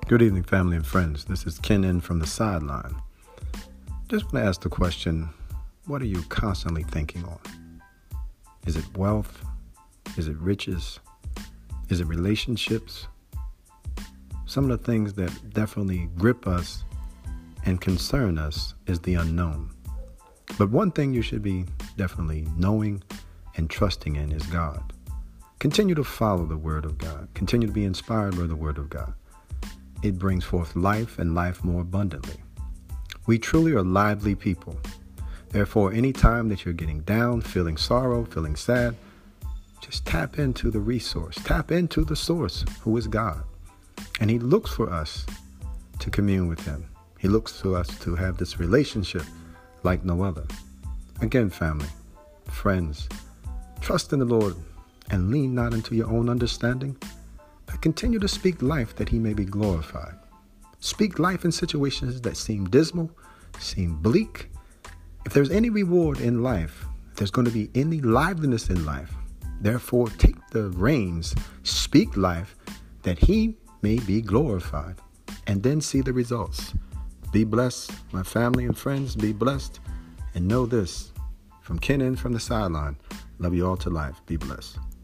Good evening, family and friends. This is Ken in from the sideline. Just want to ask the question, what are you constantly thinking on? Is it wealth? Is it riches? Is it relationships? Some of the things that definitely grip us and concern us is the unknown. But one thing you should be definitely knowing and trusting in is God. Continue to follow the Word of God. Continue to be inspired by the Word of God. It brings forth life and life more abundantly. We truly are lively people. Therefore, any time that you're getting down, feeling sorrow, feeling sad, just tap into the resource. Tap into the source, who is God. And He looks for us to commune with Him. He looks to us to have this relationship like no other. Again, family, friends, trust in the Lord and lean not into your own understanding, but continue to speak life that He may be glorified. Speak life in situations that seem dismal, seem bleak. If there's any reward in life, if there's going to be any liveliness in life, therefore take the reins, speak life that He may be glorified, and then see the results. Be blessed, my family and friends, be blessed, and know this, from Ken in from the sideline, love you all to life, be blessed.